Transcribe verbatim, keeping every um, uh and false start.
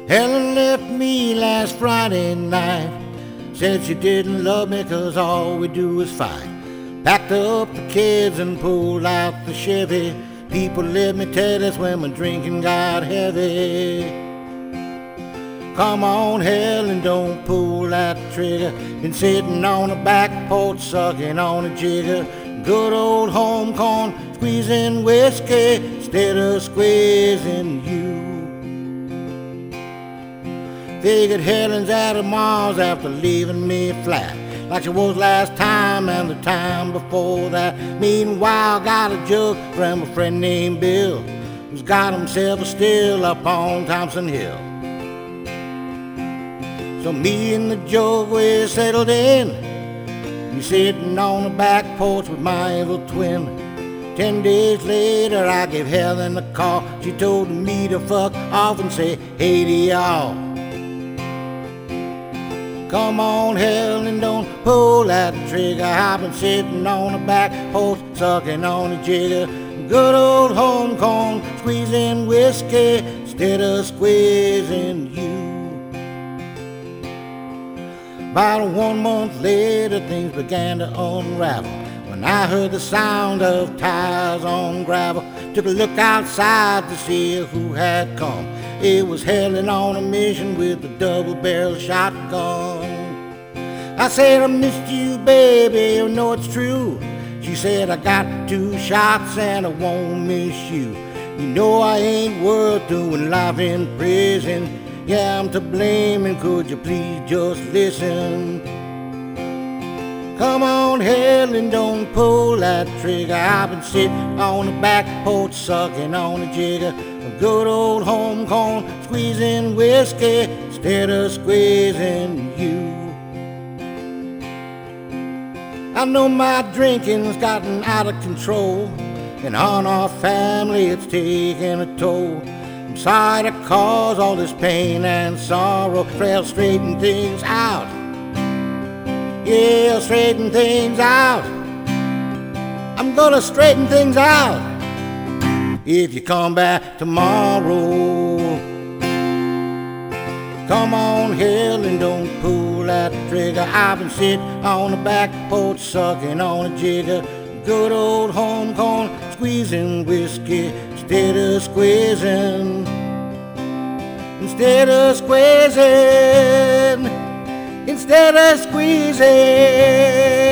Helen left me last Friday night. Said she didn't love me 'cause all we do is fight. Packed up the kids and pulled out the Chevy. People, let me tell us when my drinking got heavy. Come on, Helen, don't pull that trigger. Been sitting on the back porch sucking on a jigger. Good old home corn, squeezing whiskey instead of squeezing you. Figured Helen's out of Mars after leaving me flat, like she was last time and the time before that. Meanwhile, got a jug from a friend named Bill, who's got himself a still up on Thompson Hill. So me and the jug, we settled in. Me sitting on the back porch with my evil twin. Ten days later, I gave Helen a call. She told me to fuck off and say hey to y'all. Come on, Helen, don't pull that trigger. I've been sitting on the back porch, sucking on a jigger. Good old home corn, squeezing whiskey instead of squeezing you. About one month later, things began to unravel when I heard the sound of tires on gravel. Took a look outside to see who had come. It was Helen on a mission with a double-barrel shotgun. I said, I missed you, baby, you know it's true. She said, I got two shots and I won't miss you. You know I ain't worth doing life in prison. Yeah, I'm to blame, and could you please just listen? Come on, Helen, don't pull that trigger. I've been sitting on the back porch, sucking on a jigger. A good old home corn, squeezing whiskey instead of squeezing you. I know my drinking's gotten out of control, and on our family it's taking a toll. I'm sorry to cause all this pain and sorrow. I'll straighten things out. Yeah, I'll straighten things out. I'm gonna straighten things out if you come back tomorrow. Come on, Helen, don't pull that trigger. I've been sitting on the back porch, sucking on a jigger. Good old home corn, squeezing whiskey instead of squeezing. Instead of squeezing. Instead of squeezing.